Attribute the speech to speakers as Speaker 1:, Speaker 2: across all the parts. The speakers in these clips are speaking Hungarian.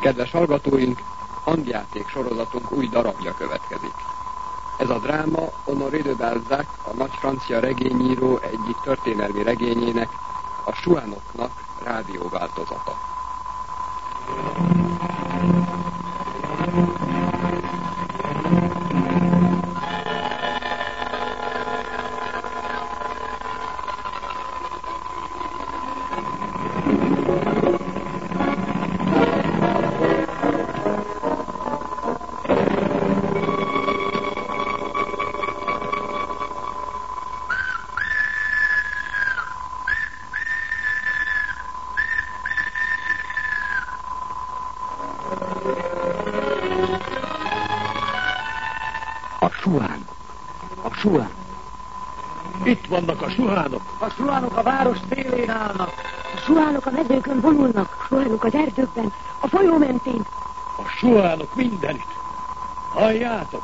Speaker 1: Kedves hallgatóink, hangjáték sorozatunk új darabja következik. Ez a dráma Honoré de Balzac, a nagy francia regényíró egyik történelmi regényének, a Chouinotnak rádióváltozata.
Speaker 2: Itt vannak a suhánok.
Speaker 3: A suhánok a város szélén állnak.
Speaker 4: A suhánok a mezőkön vonulnak, a suhánok az erdőkben, a folyó mentén.
Speaker 2: A suhánok mindenütt. Halljátok!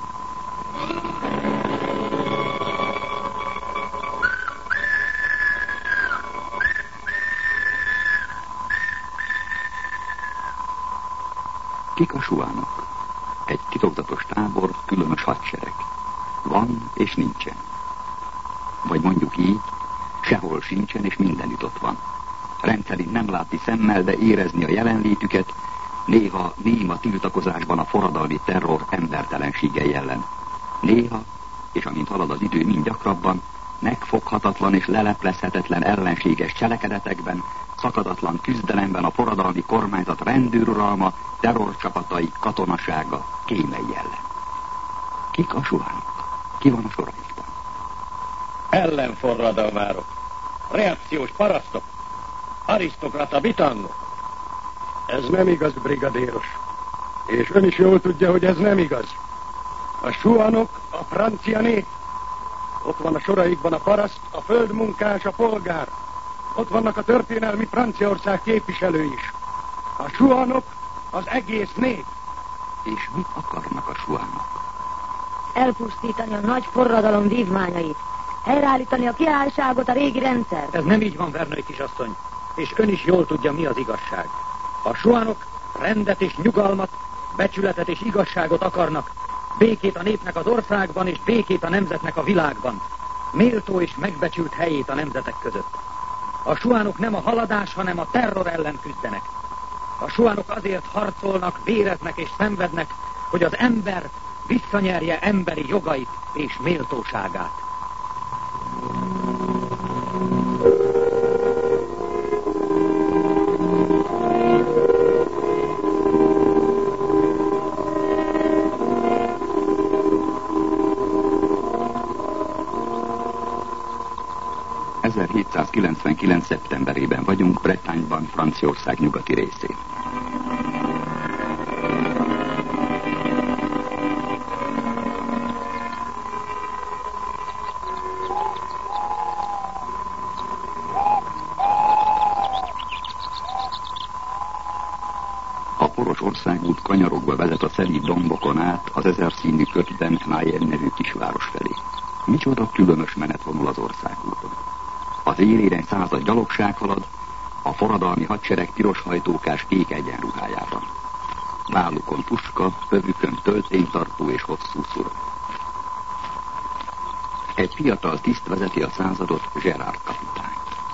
Speaker 5: Kik a suhánok? Egy titokzatos tábor, különös hadsereg. Van és nincsen. Vagy mondjuk így, sehol sincsen és mindenütt ott van. Rendszerint nem látni szemmel, de érezni a jelenlétüket, néha néma tiltakozásban a forradalmi terror embertelenségei ellen. Néha, és amint halad az idő, mind gyakrabban, megfoghatatlan és leleplezhetetlen ellenséges cselekedetekben, szakadatlan küzdelemben a forradalmi kormányzat rendőruralma, terrorcsapatai, katonasága, kémei ellen. Kik a suhánok? Ki van a soraikban?
Speaker 2: Ellenforradalmárok, reakciós parasztok, arisztokrata bitangok.
Speaker 3: Ez nem igaz, brigadéros. És ön is jól tudja, hogy ez nem igaz. A suhánok a francia nép. Ott van a soraikban a paraszt, a földmunkás, a polgár. Ott vannak a történelmi Franciaország képviselői is. A suhánok az egész nép.
Speaker 5: És mit akarnak a suhánok?
Speaker 4: Elpusztítani a nagy forradalom vívmányait. Helyreállítani a királyságot, a régi rendszer.
Speaker 6: Ez nem így van, Vernői kisasszony, és ön is jól tudja, mi az igazság. A suhánok rendet és nyugalmat, becsületet és igazságot akarnak, békét a népnek az országban, és békét a nemzetnek a világban, méltó és megbecsült helyét a nemzetek között. A suhánok nem a haladás, hanem a terror ellen küzdenek. A suhánok azért harcolnak, véreznek és szenvednek, hogy az ember visszanyerje emberi jogait és méltóságát.
Speaker 5: ...1799. szeptemberében vagyunk, Bretagne-ban, Franciaország nyugati részén. A poros országút kanyarokba vezet a szelíd dombokon át az ezerszínű ködben Mayenne nevű kisváros felé. Micsoda különös menet vonul az országúton. Az élére 100 gyalogság halad, a forradalmi hadsereg piroshajtókás kék egyenruhájában. Vállukon puska, övükön tölténytartó és hosszú szura. Egy fiatal tiszt vezeti a századot, Gérard kapitány.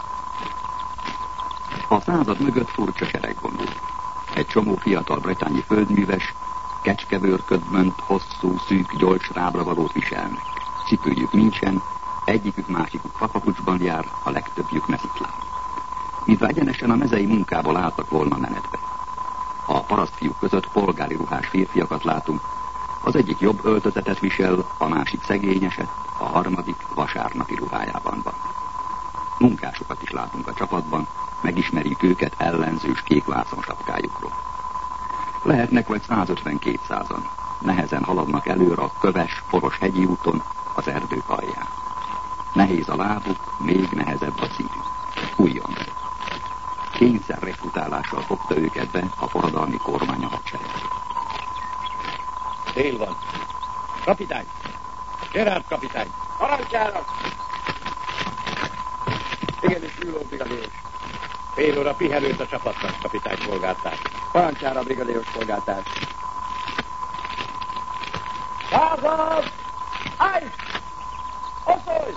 Speaker 5: A század mögött furcsa sereg vonul. Egy csomó fiatal bretányi földműves, kecskebőrködmönt, hosszú, szűk, gyolcs rábravalót viselnek. Cipőjük nincsen, egyikük másikuk fapapucsban jár, a legtöbbjük meszitlen. Mintha egyenesen a mezei munkából álltak volna menetbe. A parasztfiúk között polgári ruhás férfiakat látunk, az egyik jobb öltözetet visel, a másik szegényeset, a harmadik vasárnapi ruhájában van. Munkásokat is látunk a csapatban, megismerjük őket ellenzős kék vászonsapkájukról. Lehetnek vagy 150-200-an, nehezen haladnak előre a köves, poros hegyi úton, az erdők alján. Nehéz a lábuk, még nehezebb a szívük. Fújjon be. Kényszer rekrutálással fogta őket be a forradalmi kormány a hadsereg.
Speaker 2: Tél van. Kapitány! Gérard kapitány!
Speaker 1: Parancsának! Igenis, ülő brigadéros.
Speaker 2: Fél óra pihenőt a csapatnak, kapitány polgártárs.
Speaker 1: Parancsára, brigadéros polgártárs.
Speaker 2: Század! Állj! Oszolj!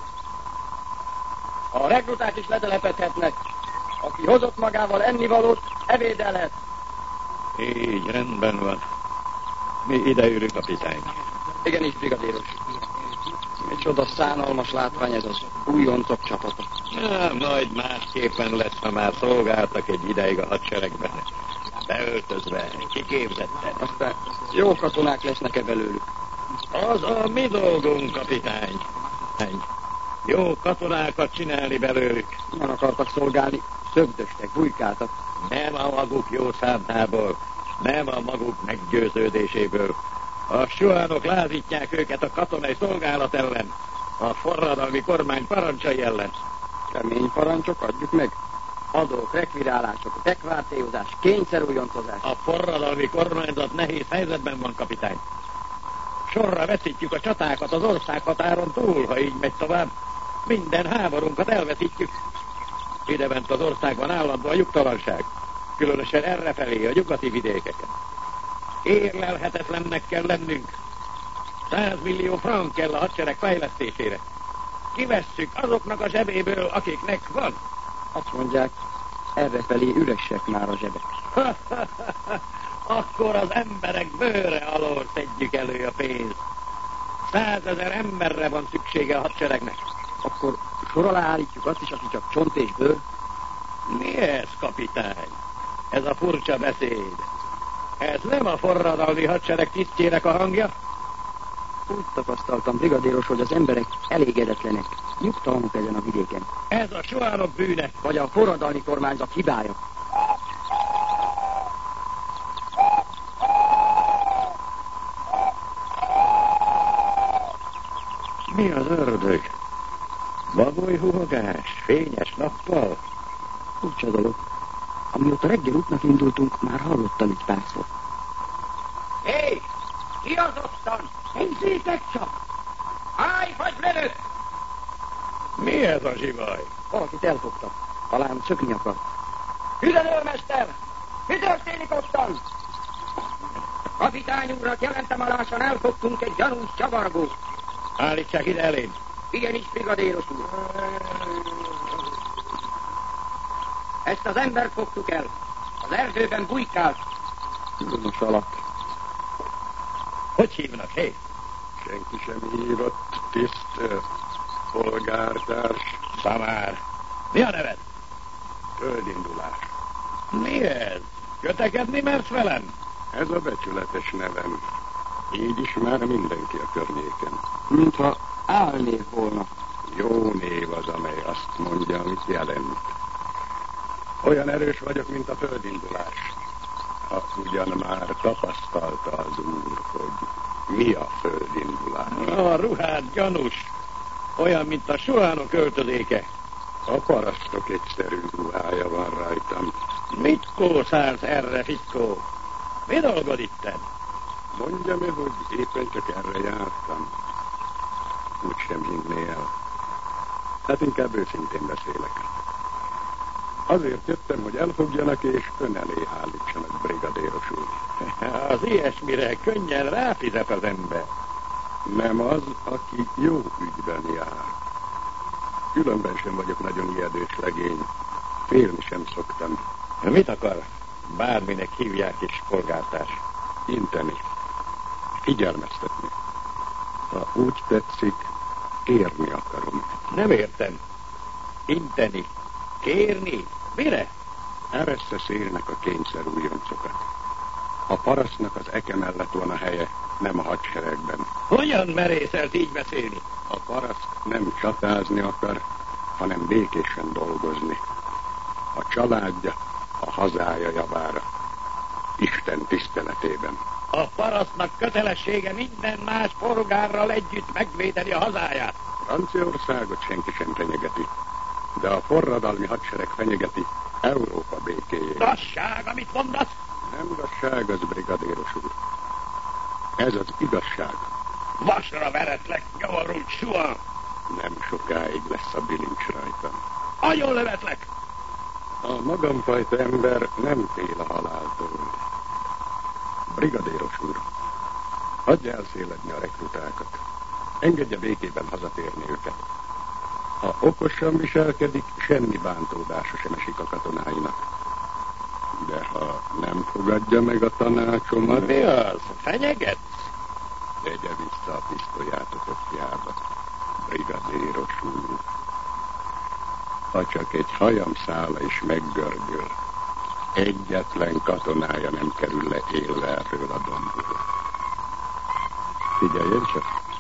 Speaker 1: A rekruták is letelepedhetnek. Aki hozott magával ennivalót, ebédelhet.
Speaker 2: Így, rendben van. Mi ideérünk, kapitány.
Speaker 1: Igenis, brigadéros. Micsoda szánalmas látvány ez az újoncok csapata.
Speaker 2: Majd másképpen lesz, ha már szolgáltak egy ideig a hadseregben. Beöltözve, kiképzettek.
Speaker 1: Aztán jó katonák lesznek-e belőlük?
Speaker 2: Az a mi dolgunk, kapitány. Jó katonákat csinálni belőlük.
Speaker 1: Nem akartak szolgálni, szögdöstek, bujkáltak.
Speaker 2: Nem a maguk jó számából, nem a maguk meggyőződéséből. A suhánok lázítják őket a katonai szolgálat ellen, a forradalmi kormány parancsai ellen.
Speaker 1: Kemény parancsok, adjuk meg. Adók, rekvirálások, rekvártéozás, kényszerújoncozás.
Speaker 2: A forradalmi kormányzat nehéz helyzetben van, kapitány. Sorra veszítjük a csatákat az országhatáron túl, ha így megy tovább. Minden háborunkat elveszítjük. Idebent az országban állandó a nyugtalanság, különösen errefelé a nyugati vidékeken. Érlelhetetlennek kell lennünk. 100 millió frank kell a hadsereg fejlesztésére. Kivesszük azoknak a zsebéből, akiknek van.
Speaker 1: Azt mondják, errefelé üresek már a zsebek.
Speaker 2: Akkor az emberek bőre alól szedjük elő a pénzt. 100 000 emberre van szüksége a hadseregnek.
Speaker 1: Akkor sor alá állítjuk azt is, aki csak csont és bőr.
Speaker 2: Mi ez, kapitány? Ez a furcsa beszéd. Ez nem a forradalmi hadsereg tisztjének a hangja?
Speaker 1: Úgy tapasztaltam, brigadéros, hogy az emberek elégedetlenek, nyugtalanok ezen a vidéken.
Speaker 2: Ez a suhánok bűne.
Speaker 1: Vagy a forradalmi kormányzat hibája.
Speaker 2: Mi az ördög? Bagoly huhogás, fényes nappal?
Speaker 1: Furcsa dolog. Amióta reggel útnak indultunk, már hallottam itt párszor.
Speaker 2: Hé! Ki az ottan? Nézzétek csak! Állj, fagymenő! Mi ez a zsivaj?
Speaker 1: Valakit elfogtak. Talán szökni akar.
Speaker 2: Üzenőmester! Mi történik ottan? Kapitány úrnak jelentem alásan elfogtunk egy gyanús csavargót. Állítsák ide elém.
Speaker 1: Igenis, brigadéros úr. Ezt az embert fogtuk el. Az erdőben bujkált. Gonosz alak.
Speaker 2: Hogy hívnak, hé?
Speaker 3: Senki sem hívott, tiszt, polgártárs.
Speaker 2: Szamár. Mi a neved?
Speaker 3: Földindulás.
Speaker 2: Mi ez? Kötekedni mersz velem?
Speaker 3: Ez a becsületes nevem. Így ismer mindenki a környéken.
Speaker 1: Mintha állnév volna.
Speaker 3: Jó név az, amely azt mondja, amit jelent. Olyan erős vagyok, mint a földindulás. Ha ugyan már tapasztalta az úr, hogy mi a földindulás.
Speaker 2: A ruhád gyanús. Olyan, mint a suhánok öltözéke.
Speaker 3: A parasztok egyszerű ruhája van rajtam.
Speaker 2: Mit kószálsz erre, fickó? Mi dolgod itten?
Speaker 3: Mondja meg, hogy éppen csak erre jártam. Úgysem hinné el. Hát inkább őszintén beszélek. Azért jöttem, hogy elfogjanak és ön elé állítsanak, brigadéros úr.
Speaker 2: Az ilyesmire könnyen ráfizet az ember.
Speaker 3: Nem az, aki jó ügyben jár. Különben sem vagyok nagyon ijedős legény. Félni sem szoktam.
Speaker 2: Mit akar? Bárminek hívják is, polgártárs.
Speaker 3: Inteni. Figyelmeztetni. Ha úgy tetszik, kérni akarom.
Speaker 2: Nem értem. Inteni. Kérni? Mire?
Speaker 3: Eressze szélnek a kényszer újoncokat. A parasztnak az eke mellett van a helye, nem a hadseregben.
Speaker 2: Hogyan merészelt így beszélni?
Speaker 3: A paraszt nem csatázni akar, hanem békésen dolgozni. A családja, a hazája javára. Isten tiszteletében.
Speaker 2: A parasztnak kötelessége minden más polgárral együtt megvédeni a hazáját.
Speaker 3: Franciaországot senki sem fenyegeti, de a forradalmi hadsereg fenyegeti Európa békéjét.
Speaker 2: Gasság, amit mondasz?
Speaker 3: Nem gasság az, brigadéros úr. Ez az igazság.
Speaker 2: Vasra veretlek, nyavarult suha!
Speaker 3: Nem sokáig lesz a bilincs rajtam.
Speaker 2: Agyon lövetlek!
Speaker 3: A magamfajta ember nem fél a haláltól. Brigadéros úr, hagyja elszéledni a rekrutákat. Engedje békében hazatérni őket. Ha okosan viselkedik, semmi bántódása sem esik a katonáinak. De ha nem fogadja meg a tanácsomat...
Speaker 2: Mi az? Fenyeget?
Speaker 3: Tegye vissza a pisztolyát a kopjába, brigadéros úr. Ha csak egy hajamszála is meggördül, egyetlen katonája nem kerül le élve erről a dombról. Figyeljen csak!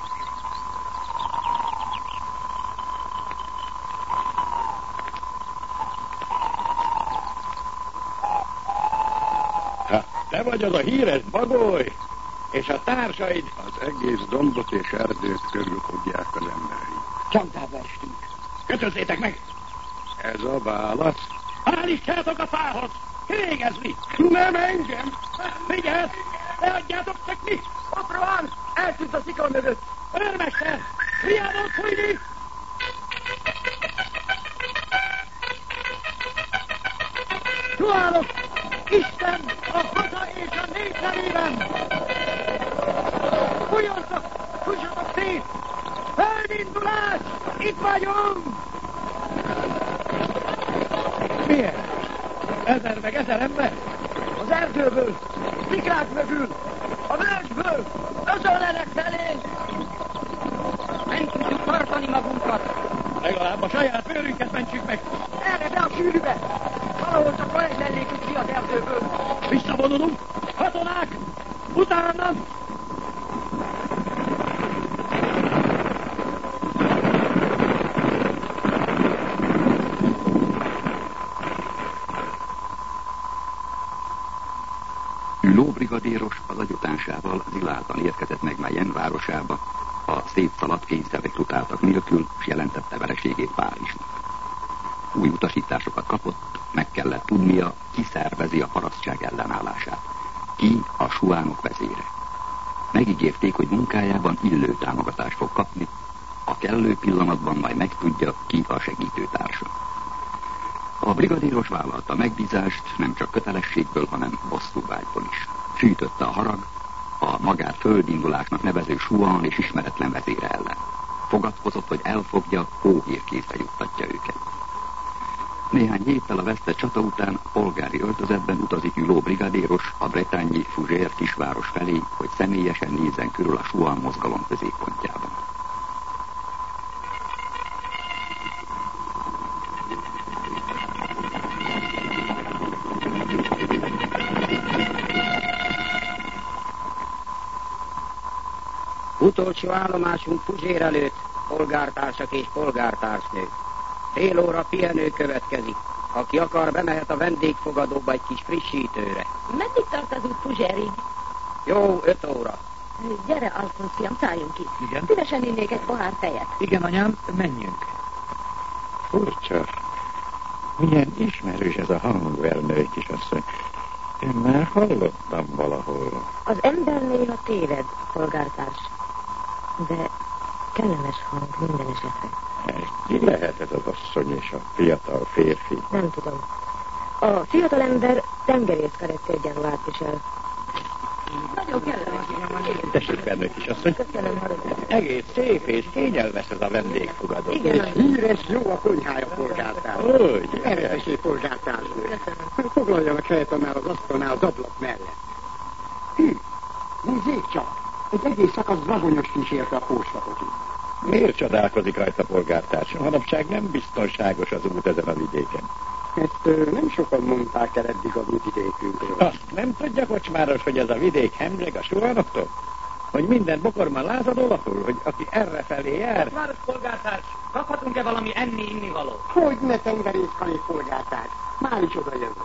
Speaker 2: Te vagy az a híres Bagoly, és a társaid...
Speaker 3: Az egész dombot és erdőt körül fogják az emberei.
Speaker 2: Csapdába estünk. Kötözzétek meg!
Speaker 3: Ez a válasz?
Speaker 2: Állítsátok a fához! Kivégezni!
Speaker 3: Nem engem!
Speaker 2: Vigyázz! Ne adjátok csak mi!
Speaker 6: Ott van! Eltűnt a szikla mögött!
Speaker 2: Őrmester! Hiába fújni!
Speaker 6: Suhánok! Isten a haza és a nép nevében! Fújjatok! Fussatok szét! Földindulás! Itt vagyunk!
Speaker 2: Milyen? 1000 meg 1000 ember?
Speaker 6: Az erdőből, szikrák mögül, a völgyből, özönlenek felé! Nem tudjuk tartani magunkat!
Speaker 2: Legalább a saját bőrünket mentsük meg!
Speaker 6: Erre be a sűrűbe! Valahol csak a legmellékük ki az erdőből!
Speaker 2: Visszavonulunk! Katonák! Utána!
Speaker 5: Brigadéros az adjutánsával Ziláltan érkezett meg Mayenne városába, a szétszaladt kényszerrekrutáltak nélkül, s jelentette vereségét Párizsnak. Új utasításokat kapott, meg kellett tudnia, ki szervezi a parasztság ellenállását, ki a suánok vezére. Megígérték, hogy munkájában illő támogatást fog kapni, a kellő pillanatban majd megtudja, ki a segítőtársa. A brigadéros vállalta megbízást nem csak kötelességből, hanem bosszúvágyból is. Fűtötte a harag a magát földindulásnak nevező suhan és ismeretlen vezére ellen. Fogadkozott, hogy elfogja, hóhírkészre juttatja őket. Néhány héttel a vesztett csata után polgári öltözetben utazik Hulot brigadéros a bretányi Fougères kisváros felé, hogy személyesen nézzen körül a suhan mozgalom középpontjában.
Speaker 7: Utolsó állomásunk Fougères előtt, polgártársak és polgártársnők. Fél óra pihenő következik. Aki akar, bemehet a vendégfogadóba egy kis frissítőre.
Speaker 4: Meddig tart az út Fougèresig?
Speaker 7: Jó, 5 óra.
Speaker 4: Gyere, Alfonsz fiam, szálljunk ki.
Speaker 6: Igen?
Speaker 4: Szívesen innék egy pohár fejet.
Speaker 6: Igen, anyám, menjünk.
Speaker 2: Furcsa. Milyen ismerős ez a hang, Vernői kisasszony. Én már hallottam valahol.
Speaker 4: Az ember néha téved, polgártárs. De kellemes hang minden esetre.
Speaker 2: Ki lehet ez az asszony és a fiatal férfi?
Speaker 4: Nem tudom. A fiatal ember tengerészkarettérgyanruhát visel. Nagyon kellemes.
Speaker 2: Tessék, Vernői kisasszony.
Speaker 4: Köszönöm, Harry.
Speaker 2: Egész szép és kényelmes ez a vendégfogadó.
Speaker 4: Igen,
Speaker 1: Híres jó a konyhája, polgártárs.
Speaker 2: Úgy?
Speaker 1: Eredetesé, polgártárs.
Speaker 4: köszönöm.
Speaker 1: Foglaljanak helyet annál az asztalnál az ablak mellett. Nézzék csak! Egy egész szakasz vagonyos kísérte a póstakotit.
Speaker 2: Miért csodálkozik rajta, polgártárs? Manapság nem biztonságos az út ezen a vidéken.
Speaker 1: Ezt nem sokan mondták el eddig az útvidékünkről.
Speaker 2: Azt nem tudja, kocsmáros, hogy ez a vidék hemzseg a suhanoktól? Hogy minden bokorban lázadó lapul, hogy aki errefelé jár...
Speaker 6: Város polgártárs, kaphatunk-e valami enni-inni-való?
Speaker 1: Hogy ne tengerészkalé, polgártárs? Már is oda jövök.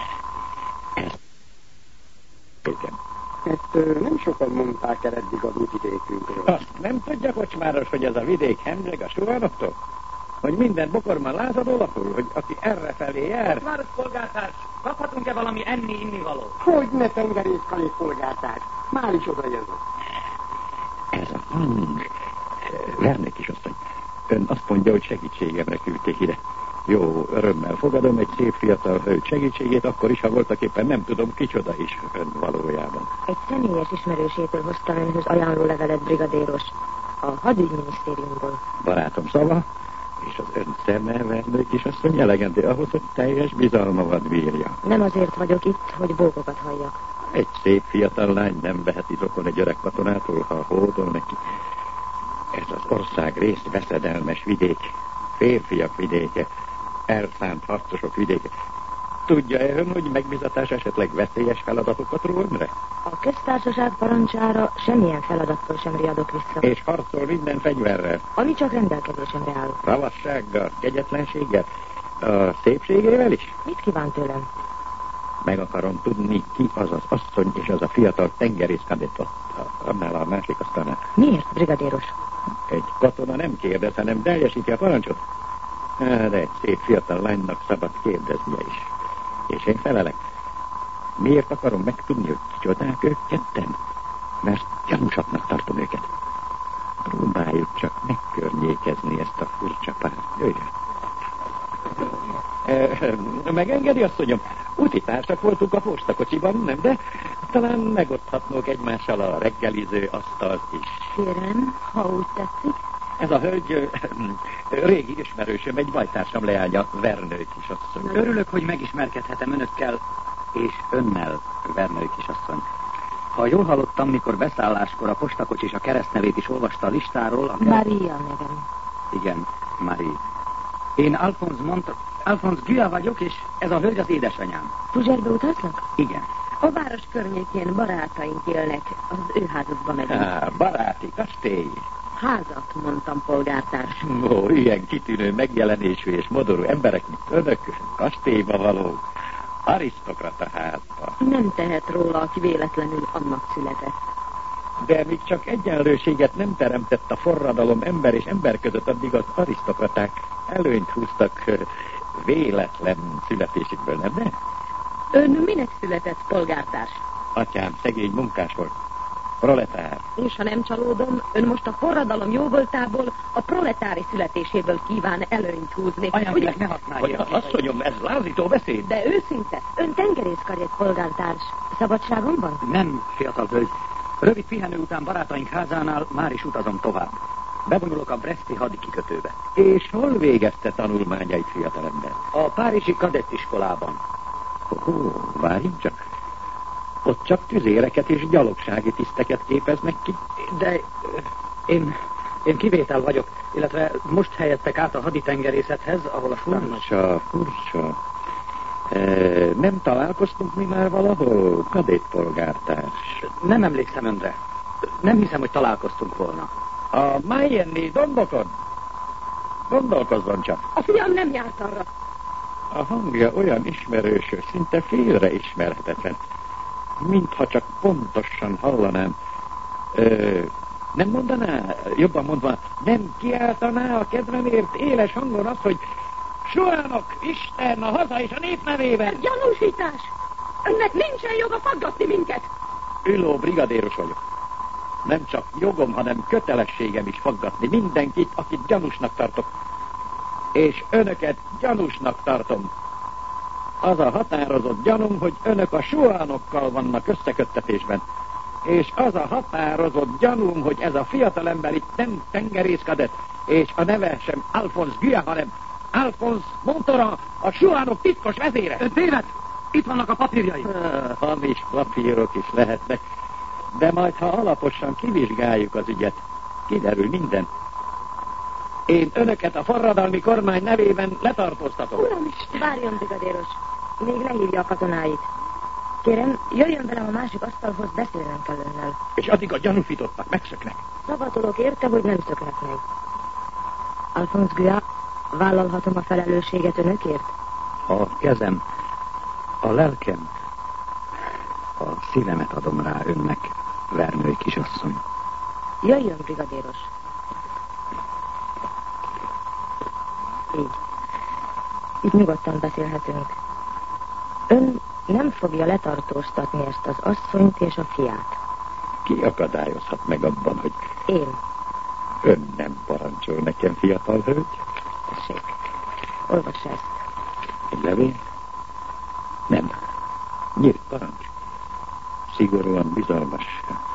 Speaker 2: Igen.
Speaker 1: Ezt nem sokan mondták el eddig az útvidékünkről.
Speaker 2: Azt nem tudja, kocsmáros, hogy ez a vidék hemzseg a suhanoktól? Hogy minden bokorban lázadó lapul, hogy aki errefelé jár...
Speaker 6: Város polgártárs, kaphatunk-e valami enni-inni-való?
Speaker 1: Hogy ne tengerészkalé, polgártárs? Már is oda jövök.
Speaker 2: Ez a hang... Vernői kisasszony, ön azt mondja, hogy segítségemre küldték ide.
Speaker 3: Jó, örömmel fogadom egy szép fiatal hölgy segítségét, akkor is, ha voltaképpen nem tudom, kicsoda is ön valójában.
Speaker 4: Egy személyes ismerősétől hoztam önhöz ajánlólevelet, brigadéros. A hadügyminisztériumból.
Speaker 3: Barátom szava, és az ön szeme, Vernő kisasszony elegendő ahhoz, hogy teljes bizalmamat bírja.
Speaker 4: Nem azért vagyok itt, hogy bókokat halljak.
Speaker 3: Egy szép fiatal lány nem veheti zokon egy öreg katonától, ha hódol neki. Ez az ország részt veszedelmes vidék, férfiak vidéke, elszánt harcosok vidéke. Tudja-e ön, hogy megbízatás esetleg veszélyes feladatokat ró önre?
Speaker 4: A köztársaság parancsára semmilyen feladattól sem riadok vissza.
Speaker 3: És harcol minden fegyverrel?
Speaker 4: Ami csak rendelkezésemre áll.
Speaker 3: Ravassággal, kegyetlenséggel, a szépségével is?
Speaker 4: Mit kíván tőlem?
Speaker 3: Meg akarom tudni, ki az az asszony és az a fiatal tengerészkadett ott, annál a másik asztalnál.
Speaker 4: Miért, brigadéros?
Speaker 3: Egy katona nem kérdez, hanem teljesíti a parancsot. De egy szép fiatal lánynak szabad kérdeznie is. És én felelek. Miért akarom megtudni, hogy kicsodák ők ketten? Mert gyanúsaknak tartom őket. Próbáljuk csak megkörnyékezni ezt a furcsa párt. Jöjjön. Megengedi, asszonyom? Útitársak voltunk a postakocsiban, nem? De talán megoszthatnók egymással a reggeliző asztalt is.
Speaker 4: Kérem, ha úgy tetszik.
Speaker 3: Ez a hölgy régi ismerősöm, egy bajtársam leánya, Vernő kisasszony.
Speaker 6: Örülök, hogy megismerkedhetem önökkel, és önnel, Vernő kisasszony. Ha jól hallottam, mikor beszálláskor a postakocsi és a keresztnevét is olvasta a listáról...
Speaker 4: Maria nevem.
Speaker 6: Igen, Marie. Én Alphonse Guya vagyok, és ez a hölgy az édesanyám.
Speaker 4: Puzsérbe utaznak?
Speaker 6: Igen.
Speaker 4: A város környékén barátaink élnek, az ő házukba megyünk.
Speaker 3: Baráti kastély.
Speaker 4: Házat, mondtam, polgártárs.
Speaker 3: Ó, ilyen kitűnő megjelenésű és modorú emberek, mint önök, kastélyba való, arisztokrata házba.
Speaker 4: Nem tehet róla, aki véletlenül annak született.
Speaker 3: De míg csak egyenlőséget nem teremtett a forradalom ember és ember között, addig az arisztokraták előnyt húztak véletlen születésükből, nem de?
Speaker 4: Ön minek született, polgártárs?
Speaker 3: Atyám szegény munkás volt. Proletár.
Speaker 4: És ha nem csalódom, ön most a forradalom jóvoltából, a proletári születéséből kíván előnyt húzni.
Speaker 6: Anyám, ne használja.
Speaker 3: Asszonyom, ez lázító beszéd.
Speaker 4: De őszinte, ön tengerészkarjét, polgártárs. Szabadságon van?
Speaker 6: Nem, fiatal hölgy. Rövid pihenő után barátaink házánál már is utazom tovább. Bevonulok a breszti hadikikötőbe.
Speaker 3: És hol végezte tanulmányait, fiatalember?
Speaker 6: A párizsi kadettiskolában.
Speaker 3: Várjunk csak. Ott csak tüzéreket és gyalogsági tiszteket képeznek ki.
Speaker 6: De én kivétel vagyok, illetve most helyeztek át a haditengerészethez, ahol a
Speaker 3: Furcsa. Nem találkoztunk mi már valahol, kadétpolgártárs?
Speaker 6: Nem emlékszem önre. Nem hiszem, hogy találkoztunk volna.
Speaker 3: A Mayenni dombokon? Gondolkozzon csak.
Speaker 4: A fiam nem járt arra.
Speaker 3: A hangja olyan ismerős, szinte félre ismerhetetlen. Mintha csak pontosan hallanám. Nem mondaná, jobban mondva, nem kiáltaná a kedvemért éles hangon azt, hogy Suánok, Isten, a haza és a nép nevében!
Speaker 4: Gyanúsítás! Önnek nincsen joga faggatni minket!
Speaker 3: Üló brigadéros vagyok. Nem csak jogom, hanem kötelességem is faggatni mindenkit, akit gyanúsnak tartok. És önöket gyanúsnak tartom. Az a határozott gyanúm, hogy önök a suánokkal vannak összeköttetésben. És az a határozott gyanúm, hogy ez a fiatalember itt nem tengerészkadett, és a neve sem Alphonse Guya, hanem Alphonse Montoran, a suánok titkos vezére.
Speaker 6: Ön téved! Itt vannak a papírjai.
Speaker 3: Hamis papírok is lehetnek. De majd, ha alaposan kivizsgáljuk az ügyet, kiderül minden. Én önöket a forradalmi kormány nevében letartóztatom.
Speaker 4: Uram is, várjon, brigadéros. Még lehívja a katonáit. Kérem, jöjjön velem a másik asztalhoz, beszélnem kell önnel.
Speaker 3: És addig a gyanúsítottak megszöknek.
Speaker 4: Szavatolok érte, hogy nem szöknek meg. Alphonse Guya, vállalhatom a felelősséget önökért?
Speaker 6: A kezem, a lelkem, a szívemet adom rá önnek, Vernő kisasszony.
Speaker 4: Jöjjön, brigadéros. Így. Itt nyugodtan beszélhetünk. Ön nem fogja letartóztatni ezt az asszonyt és a fiát.
Speaker 3: Ki akadályozhat meg abban, hogy...
Speaker 4: Én.
Speaker 3: Ön nem parancsol nekem, fiatal hölgy?
Speaker 4: Tessék. Olvassa ezt.
Speaker 6: Egy levél? Nem. Nyílt parancs. Szigorúan bizalmas.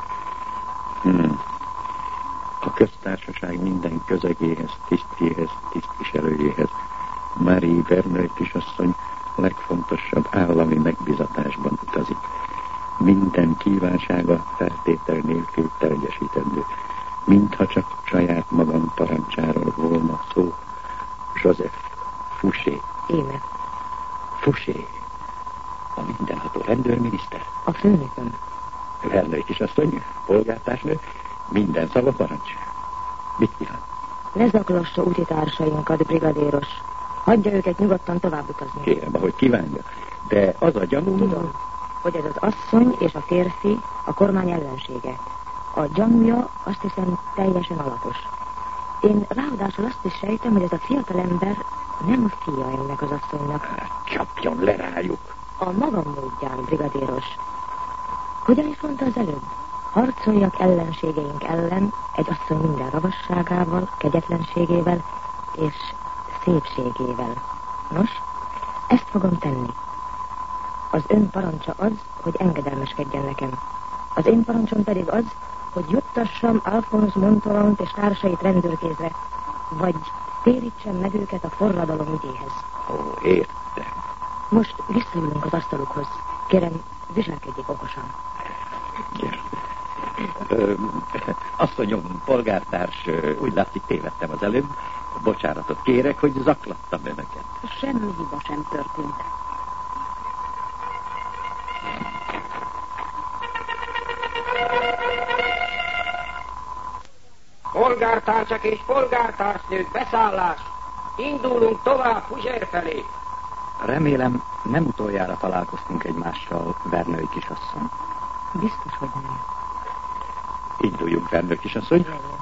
Speaker 6: A köztársaság minden közegéhez, tisztjéhez, tisztviselőjéhez Marie Verneuil kisasszony legfontosabb állami megbizatásban utazik. Minden kívánsága feltétel nélkül teljesítendő. Mintha csak saját magam parancsáról volna szó. Joseph Fouché.
Speaker 4: Íme.
Speaker 6: Fouché. A mindenható rendőrminiszter.
Speaker 4: A főnököm.
Speaker 6: Verneuil kisasszony, polgártársnő, minden szava parancs. Mit kíván?
Speaker 4: Ne zaklassa útitársainkat, brigadéros. Hagyja őket nyugodtan tovább utazni.
Speaker 6: Kérem, ahogy kívánja. De az a gyanú...
Speaker 4: Tudom, hogy ez az asszony és a férfi a kormány ellensége. A gyanúja, azt hiszem, teljesen alapos. Én ráadásul azt is sejtem, hogy ez a fiatal ember nem fia ennek az asszonynak.
Speaker 6: Csapjon le rájuk.
Speaker 4: A magam módján, brigadéros. Hogyan is mondta az előbb? Harcoljak ellenségeink ellen, egy asszony minden ravasságával, kegyetlenségével és szépségével. Nos, ezt fogom tenni. Az ön parancsa az, hogy engedelmeskedjen nekem. Az én parancsom pedig az, hogy juttassam Alphonse Monthollant és társait rendőrkézre, vagy térítsem meg őket a forradalom ügyéhez.
Speaker 6: Ó, értem.
Speaker 4: Most visszaülünk az asztalukhoz. Kérem, viselkedjék okosan.
Speaker 6: Asszonyom, polgártárs, úgy látszik tévedtem az előbb. Bocsánatot kérek, hogy zaklattam önöket.
Speaker 4: Semmi hiba sem történt.
Speaker 7: Polgártársak és polgártársnők, beszállás! Indulunk tovább Fougère felé!
Speaker 6: Remélem, nem utoljára találkoztunk egymással, Verneuil kisasszony.
Speaker 4: Biztos, hogy nem.
Speaker 6: Induljunk, Verneuil kisasszony.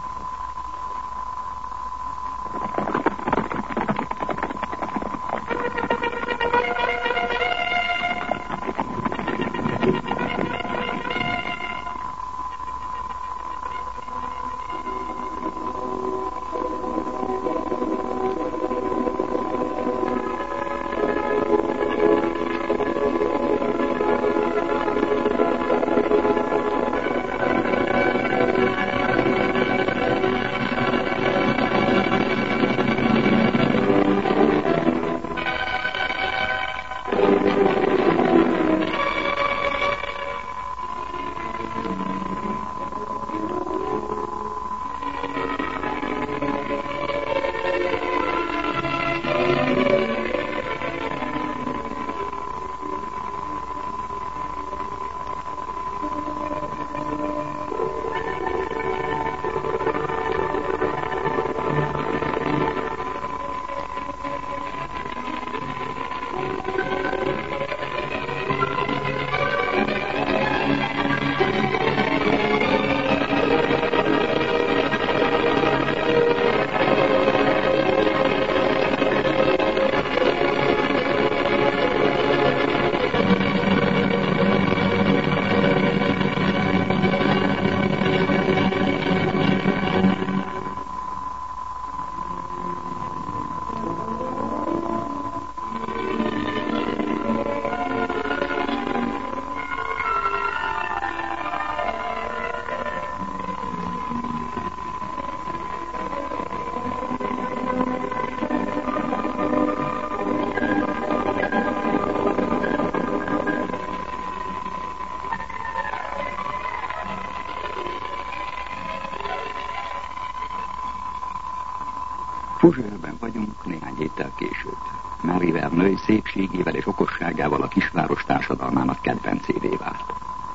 Speaker 5: Fougère-ben vagyunk néhány héttel később. Marie Verneuil szépségével és okosságával a kisváros társadalmának kedvencévé vált.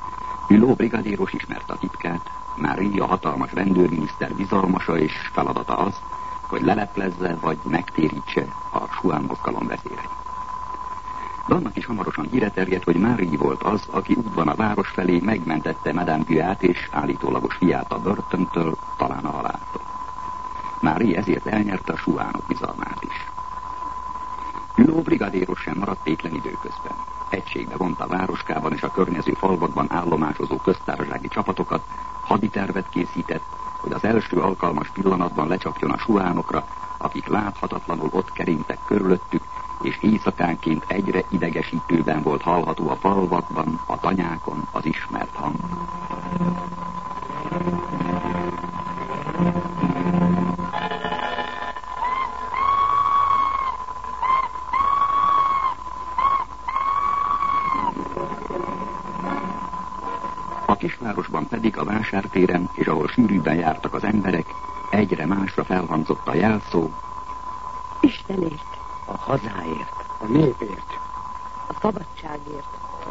Speaker 5: Hulot brigadéros ismerte a titkát, Marie a hatalmas rendőrminiszter bizalmasa, és feladata az, hogy leleplezze vagy megtérítse a Juan mozgalom vezéreit. De annak is hamarosan híre terjedt, hogy Marie volt az, aki útban a város felé megmentette Madame Guat és állítólagos fiát a börtöntől, talán a haláltól. Marie ezért elnyerte a Juanok bizalmát is. Hulot brigadéros sem maradt tétlen időközben. Egységbe vonta a városkában és a környező falvakban állomásozó köztársasági csapatokat, haditervet készített, hogy az első alkalmas pillanatban lecsapjon a Juanokra, akik láthatatlanul ott keringtek körülöttük, és éjszakánként egyre idegesítőben volt hallható a falvakban, a tanyákon az ismert hang. A kisvárosban pedig a vásártéren, és ahol sűrűbben jártak az emberek, egyre másra felhangzott a jelszó.
Speaker 4: Istenért,
Speaker 6: A hazáért.
Speaker 3: A népért.
Speaker 4: a szabadságért.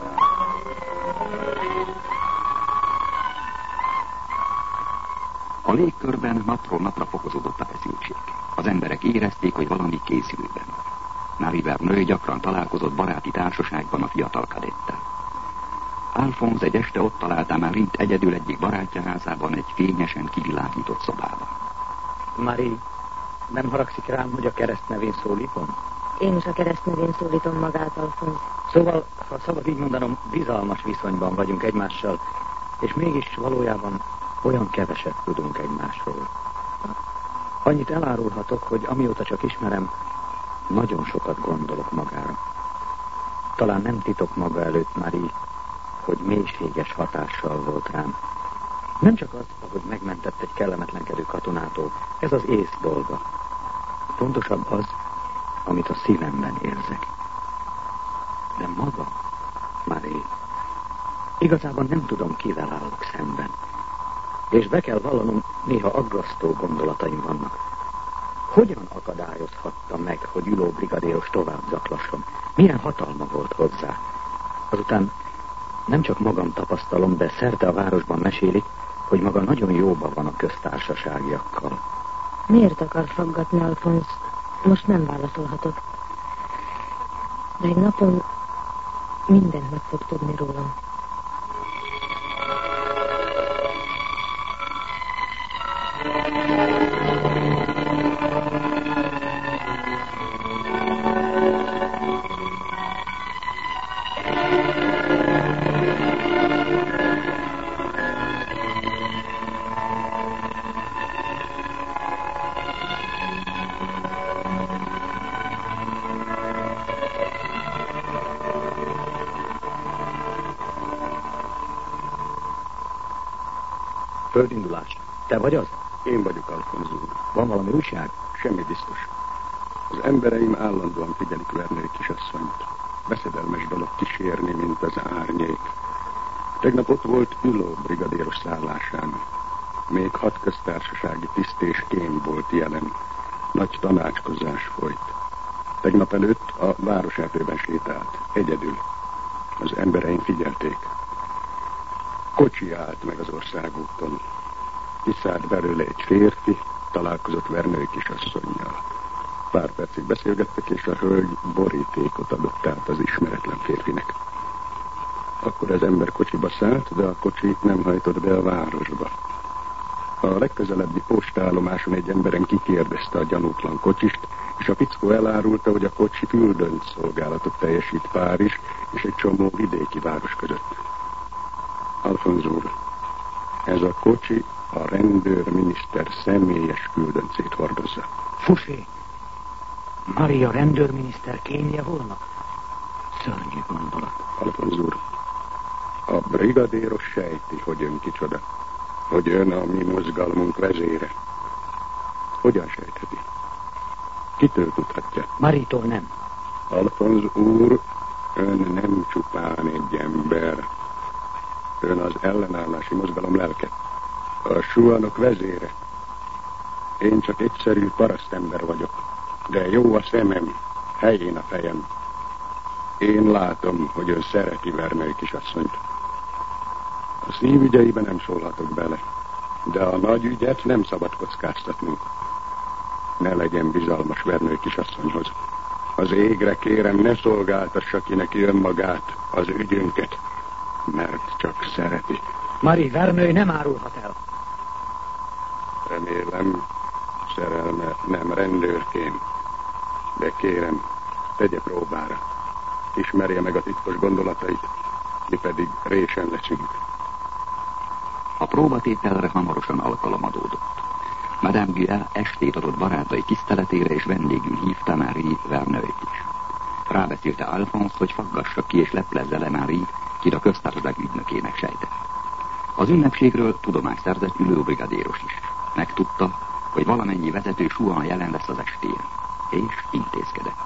Speaker 5: A légkörben napról napra fokozódott a feszültség. Az emberek érezték, hogy valami készülőben. Marie Verneuil gyakran találkozott baráti társaságban a fiatal kadettel. Alphonse egy este ott találta Marie-t egyedül egyik barátja házában egy fényesen kivilágított szobában.
Speaker 6: Marie, nem haragszik rám, hogy a keresztnevén szólítom?
Speaker 4: Én is a keresztnevén szólítom magát, Alphonse.
Speaker 6: Szóval, ha szabad így mondanom, bizalmas viszonyban vagyunk egymással, és mégis valójában olyan keveset tudunk egymásról. Annyit elárulhatok, hogy amióta csak ismerem, nagyon sokat gondolok magára. Talán nem titok maga előtt, Marie, hogy mélységes hatással volt rám. Nem csak az, hogy megmentett egy kellemetlenkedő katonától, ez az ész dolga. Fontosabb az, amit a szívemben érzek. De maga, Marie, igazából nem tudom, kivel állok szemben. És be kell vallanom, néha aggasztó gondolataim vannak. Hogyan akadályozhatta meg, hogy ülő brigadéros tovább zaklasson? Milyen hatalma volt hozzá? Azután nem csak magam tapasztalom, de szerte a városban mesélik, hogy maga nagyon jóban van a köztársaságiakkal.
Speaker 4: Miért akar faggatni, Alphonse? Most nem válaszolhatok. De egy napon mindent meg fog tudni rólam.
Speaker 6: Földindulás. Te vagy az?
Speaker 3: Én vagyok, Alphonse úr.
Speaker 6: Van valami újság?
Speaker 3: Semmi biztos. Az embereim állandóan figyelik Verneuil kisasszonyt. Veszedelmes dolog kísérni, mint az árnyék. Tegnap ott volt Üló brigadéros szállásán. Még 6 köztársasági tiszt és kém volt jelen. Nagy tanácskozás folyt. Tegnap előtt a városátőben sétált, egyedül. Az embereim figyelték. Kocsi állt meg az országúton. Kiszállt belőle egy férfi, találkozott Verneuil kisasszonnyal. Pár percig beszélgettek, és a hölgy borítékot adott át az ismeretlen férfinek. Akkor az ember kocsiba szállt, de a kocsi nem hajtott be a városba. A legközelebbi postállomáson egy emberen kikérdezte a gyanútlan kocsist, és a fickó elárulta, hogy a kocsi küldönt szolgálatot teljesít Párizs és egy csomó vidéki város között. Alphonse úr, ez a kocsi a rendőrminiszter személyes küldöncét hordozza.
Speaker 6: Fouché! Maria rendőrminiszter kémje volna? Szörnyű gondolat.
Speaker 3: Alphonse úr, a brigadéros sejti, hogy ön kicsoda. Hogy ön a mi mozgalmunk vezére. Hogyan sejtheti? Kitől tudhatja?
Speaker 6: Maritól nem.
Speaker 3: Alphonse úr, ön nem csupán egy ember. Ön az ellenállási mozgalom lelke. A suhanok vezére. Én csak egyszerű parasztember vagyok. De jó a szemem, helyén a fejem. Én látom, hogy ön szereti Verneuil kisasszonyt. A szívügyeiben nem szólhatok bele, de a nagy ügyet nem szabad kockáztatnunk. Ne legyen bizalmas Verneuil kisasszonyhoz. Az égre kérem, ne szolgáltassa ki neki önmagát, az ügyünket, mert csak szereti.
Speaker 6: Marie Verneuil nem árulhat el.
Speaker 3: Remélem, szerelme nem rendőrkém, de kérem, tegye próbára. Ismerje meg a titkos gondolatait, mi pedig résen leszünk.
Speaker 5: A próbatételre hamarosan alkalom adódott. Madame Guia estét adott barátai tiszteletére, és vendégül hívta Marie Verneuil-t is. Rábeszélte Alphonse, hogy faggassa ki és leplezze le Marie, kit a köztársaság ügynökének sejtett. Az ünnepségről tudomást szerzett ülőbrigadéros is. Megtudta, hogy valamennyi vezető Chouan jelen lesz az estén, és intézkedett.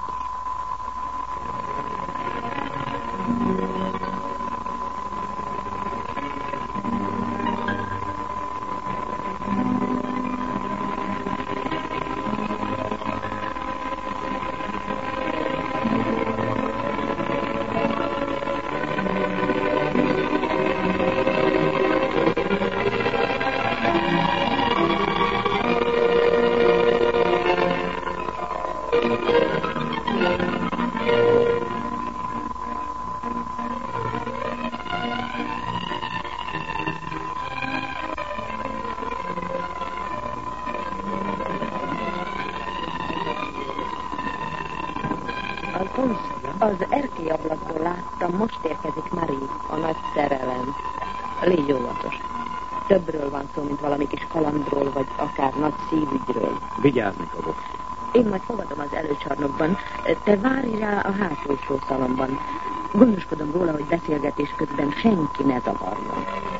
Speaker 4: Az erkélyablakból láttam, most érkezik Marie, a nagy szerelem. Légy óvatos. Többről van szó, mint valami kis kalandról, vagy akár nagy szívügyről.
Speaker 6: Vigyázz, Nikoló.
Speaker 4: Én majd fogadom az előcsarnokban. Te várj rá a hátulsó szalomban. Gondoskodom róla, hogy beszélgetés közben senki ne zavarjon.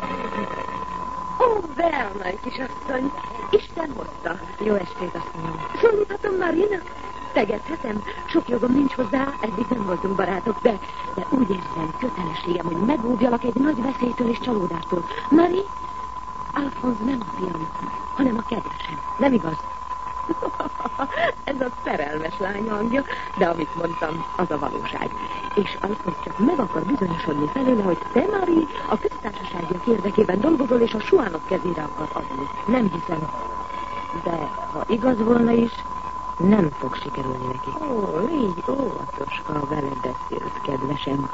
Speaker 4: Ó, Verneuil kisasszony! Isten hozta. Jó estét, asszonyom. Szólíthatom Marinak? Tegedhetem. Sok jogom nincs hozzá, eddig nem voltunk barátok, de úgy érzem, kötelességem, hogy megóvjalak egy nagy veszélytől és csalódástól. Marie, Alphonse nem a fiam, hanem a kedvesem. Nem igaz? Ez a szerelmes lány hangja, de amit mondtam, az a valóság. És Alphonse csak meg akar bizonyosodni felőle, hogy te, Marie, a köztársaságok érdekében dolgozol, és a Chouanok kezére akar adni. Nem hiszem. De ha igaz volna is, nem fog sikerülni neki. Ó, légy óvatos, ha vele beszélsz, kedvesem.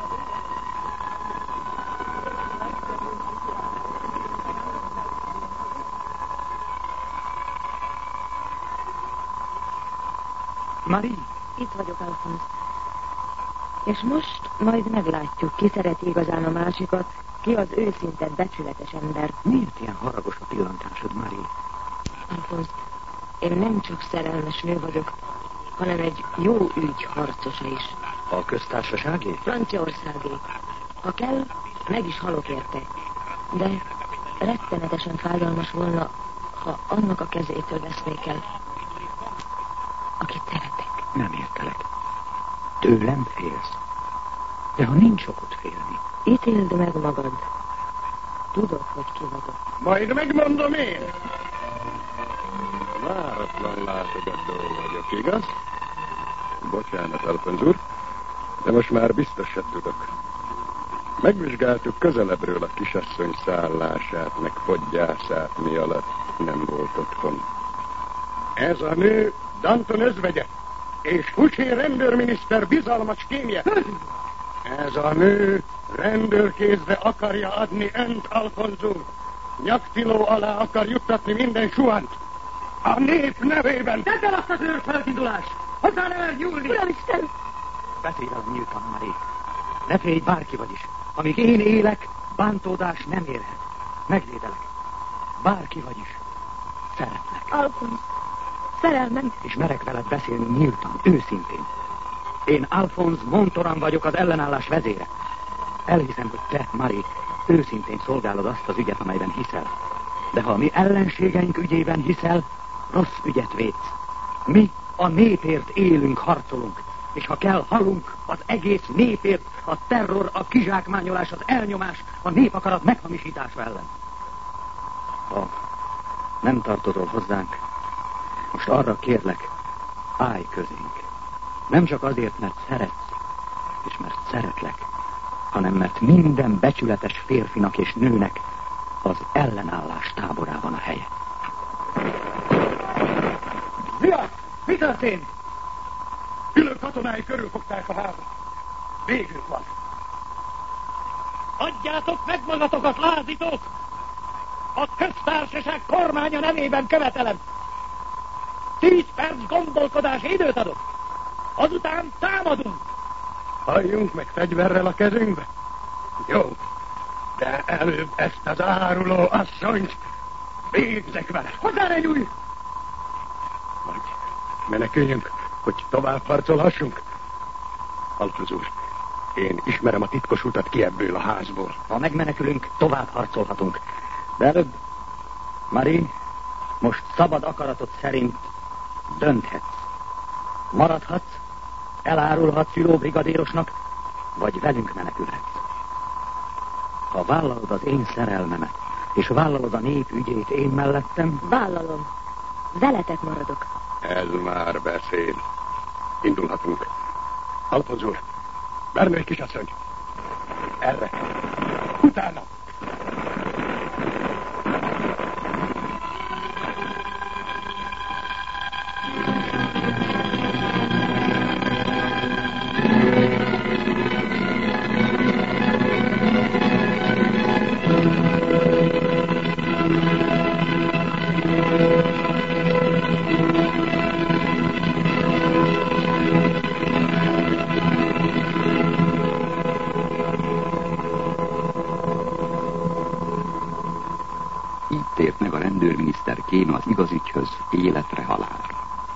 Speaker 6: Marie!
Speaker 4: Itt vagyok, Alphonse. És most majd meglátjuk, ki szereti igazán a másikat, ki az őszinte, becsületes ember.
Speaker 6: Miért ilyen haragos a pillantásod, Marie?
Speaker 4: Alphonse, én nem csak szerelmes nő vagyok, hanem egy jó ügy harcosa is.
Speaker 6: A köztársaságé?
Speaker 4: Franciaországé. Ha kell, meg is halok érte. De rettenetesen fájdalmas volna, ha annak a kezétől vesznék el, akit szeretek.
Speaker 6: Nem értelek. Tőlem félsz. De ha nincs okot félni.
Speaker 4: Ítéld meg magad. Tudod, hogy ki vagyok.
Speaker 3: Majd megmondom én. Váratlan látogató vagyok, igaz? Bocsánat, Alphonse úr, de most már biztosat tudok. Megvizsgáltuk közelebbről a kisasszony szállását, meg podgyászát, mi alatt nem volt otthon. Ez a nő Danton özvegye, és Fouché rendőrminiszter bizalmas kémje. Ez a nő rendőrkézbe akarja adni önt, Alphonse úr. Nyaktiló alá akar juttatni minden Chouant. A nép nevében!
Speaker 6: Tedd el azt az őrfeltindulást! Hozzá ne mer nyúlni!
Speaker 4: Uramisten!
Speaker 6: Beszélj el nyíltan, Marie. Ne félj, bárki vagy is. Amíg én élek, bántódás nem érhet. Megvédelek. Bárki vagy is. Szeretlek.
Speaker 4: Alphonse, szerelmem.
Speaker 6: És merek veled beszélni nyíltan, őszintén. Én Alphonse Montauran vagyok, az ellenállás vezére. Elhiszem, hogy te, Marie, őszintén szolgálod azt az ügyet, amelyben hiszel. De ha mi ellenségeink ügyében hiszel, rossz ügyet védsz. Mi a népért élünk, harcolunk, és ha kell, halunk az egész népért, a terror, a kizsákmányolás, az elnyomás, a népakarat meghamisítása ellen. Ha nem tartozol hozzánk, most arra kérlek, állj közénk. Nem csak azért, mert szeretsz, és mert szeretlek, hanem mert minden becsületes férfinak és nőnek az ellenállás táborában a helye.
Speaker 3: Mi történt? Ülő katonái körülfogták a házat. Végük van.
Speaker 2: Adjátok meg magatokat, lázítók! A köztársaság kormánya nevében követelem. 10 perc gondolkodási időt adok. Azután támadunk.
Speaker 3: Halljunk meg fegyverrel a kezünkbe. Jó, de előbb ezt az áruló asszonyt Végzek vele!
Speaker 6: Hozzá ne nyújj!
Speaker 3: Vagy meneküljünk, hogy tovább harcolhassunk? Alfonz úr, én ismerem a titkos utat ki ebből a házból.
Speaker 6: Ha megmenekülünk, tovább harcolhatunk. De előbb, Marie, most szabad akaratod szerint dönthetsz. Maradhatsz, elárulhatsz Üló brigadérosnak, vagy velünk menekülhetsz. Ha vállalod az én szerelmemet, és vállalod a nép ügyét én mellettem...
Speaker 4: Vállalom. Veletek maradok.
Speaker 3: Ez már beszéd. Indulhatunk. Alfonz úr, Bernői kisasszony. Erre. Utána.
Speaker 5: Tért meg a rendőrminiszter Kém az igaz ügyhöz, életre, halálra.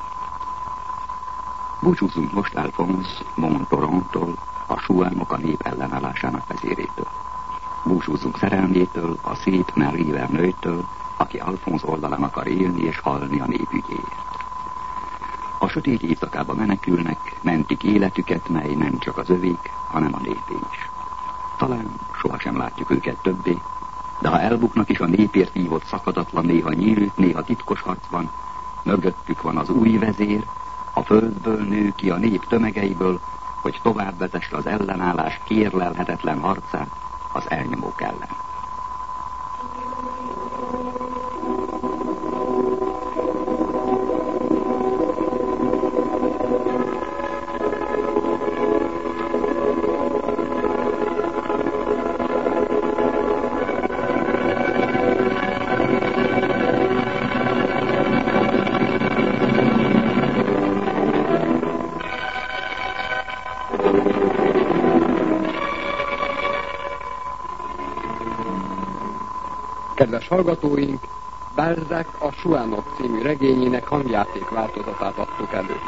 Speaker 5: Búcsúzzunk most Alphonse Montaurontól, a Chouanok a nép ellenállásának vezérétől. Búcsúzzunk szerelmétől, a szép Marie Verneuil-től, aki Alphonse oldalán akar élni és halni a nép ügyéért. A sötét éjszakába menekülnek, mentik életüket, mely nem csak az övék, hanem a népé is. Talán sohasem látjuk őket többé, de ha elbuknak is a népért vívott szakadatlan, néha nyílt, néha titkos harcban, mögöttük van az új vezér, a földből nő ki a nép tömegeiből, hogy tovább vezesse az ellenállás kérlelhetetlen harcát az elnyomók ellen.
Speaker 1: Kedves hallgatóink, Balzac a Chouanok című regényének hangjáték változatát adtuk elő.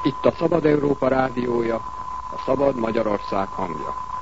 Speaker 1: Itt a Szabad Európa rádiója, a Szabad Magyarország hangja.